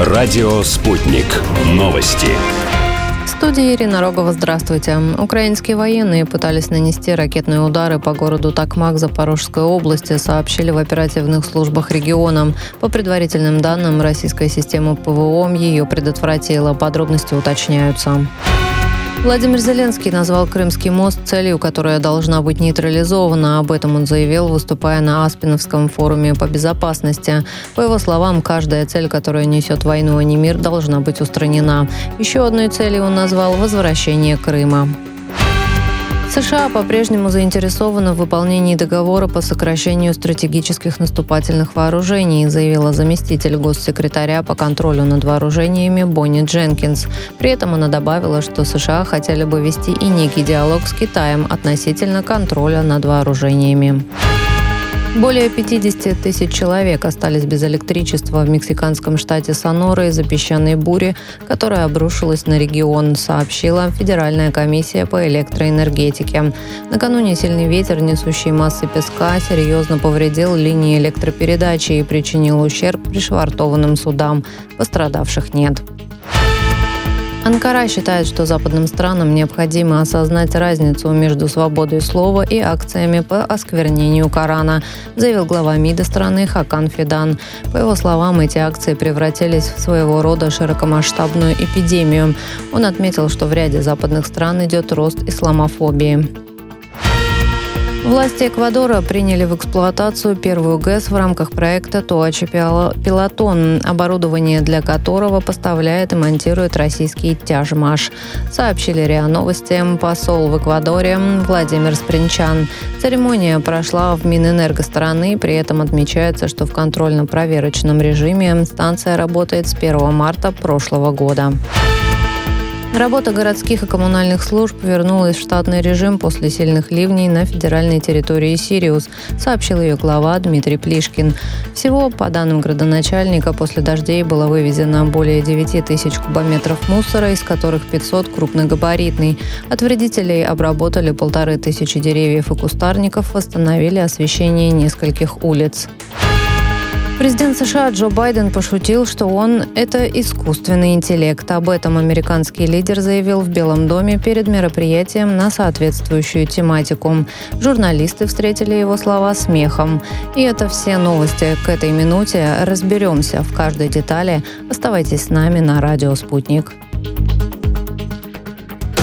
Радио «Спутник». Новости. В студии Ирина Рогова. Здравствуйте. Украинские военные пытались нанести ракетные удары по городу Токмак Запорожской области, сообщили в оперативных службах региона. По предварительным данным, российская система ПВО ее предотвратила. Подробности уточняются. Владимир Зеленский назвал Крымский мост целью, которая должна быть нейтрализована. Об этом он заявил, выступая на Аспиновском форуме по безопасности. По его словам, каждая цель, которая несет войну, а не мир, должна быть устранена. Еще одной целью он назвал возвращение Крыма. США по-прежнему заинтересованы в выполнении договора по сокращению стратегических наступательных вооружений, заявила заместитель госсекретаря по контролю над вооружениями Бонни Дженкинс. При этом она добавила, что США хотели бы вести и некий диалог с Китаем относительно контроля над вооружениями. Более 50 тысяч человек остались без электричества в мексиканском штате Сонора из-за песчаной бури, которая обрушилась на регион, сообщила Федеральная комиссия по электроэнергетике. Накануне сильный ветер, несущий массы песка, серьезно повредил линии электропередачи и причинил ущерб пришвартованным судам. Пострадавших нет. Анкара считает, что западным странам необходимо осознать разницу между свободой слова и акциями по осквернению Корана, заявил глава МИДа страны Хакан Фидан. По его словам, эти акции превратились в своего рода широкомасштабную эпидемию. Он отметил, что в ряде западных стран идет рост исламофобии. Власти Эквадора приняли в эксплуатацию первую ГЭС в рамках проекта Тоачи Пилотон, оборудование для которого поставляет и монтирует российский Тяжмаш, сообщили РИА Новости посол в Эквадоре Владимир Спринчан. Церемония прошла в Минэнерго страны, при этом отмечается, что в контрольно-проверочном режиме станция работает с 1 марта прошлого года. Работа городских и коммунальных служб вернулась в штатный режим после сильных ливней на федеральной территории Сириус, сообщил ее глава Дмитрий Плишкин. Всего, по данным градоначальника, после дождей было вывезено более 9 тысяч кубометров мусора, из которых 500 крупногабаритный. От вредителей обработали 1500 деревьев и кустарников, восстановили освещение нескольких улиц. Президент США Джо Байден пошутил, что он – это искусственный интеллект. Об этом американский лидер заявил в Белом доме перед мероприятием на соответствующую тематику. Журналисты встретили его слова смехом. И это все новости к этой минуте. Разберемся в каждой детали. Оставайтесь с нами на радио «Спутник».